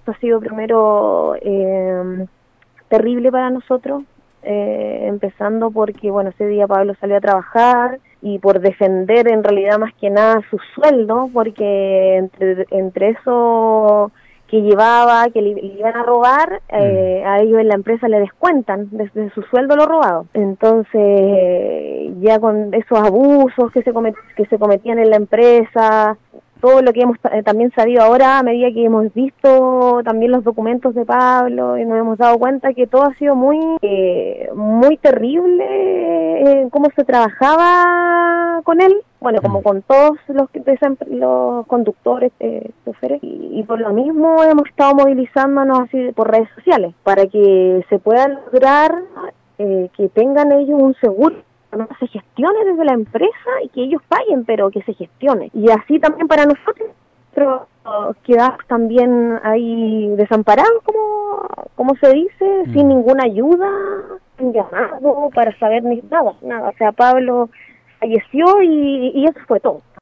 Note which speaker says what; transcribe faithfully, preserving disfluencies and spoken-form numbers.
Speaker 1: Esto ha sido primero eh, terrible para nosotros, eh, empezando porque, bueno, ese día Pablo salió a trabajar y por defender en realidad más que nada su sueldo, porque entre, entre eso que llevaba, que le, le iban a robar, eh, mm. a ellos en la empresa le descuentan desde su sueldo lo robado. Entonces, eh, ya con esos abusos que se, comet que se cometían en la empresa, todo lo que hemos eh, también sabido ahora a medida que hemos visto también los documentos de Pablo y nos hemos dado cuenta que todo ha sido muy eh, muy terrible, eh, cómo se trabajaba con él, bueno, como con todos los, los conductores, eh, choferes, y, y por lo mismo hemos estado movilizándonos así por redes sociales para que se pueda lograr eh, que tengan ellos un seguro, no se gestione desde la empresa y que ellos paguen, pero que se gestione. Y así también para nosotros, pero quedamos también ahí desamparados, como, como se dice, mm. sin ninguna ayuda, sin llamado para saber ni nada, nada. O sea, Pablo falleció y, y eso fue todo.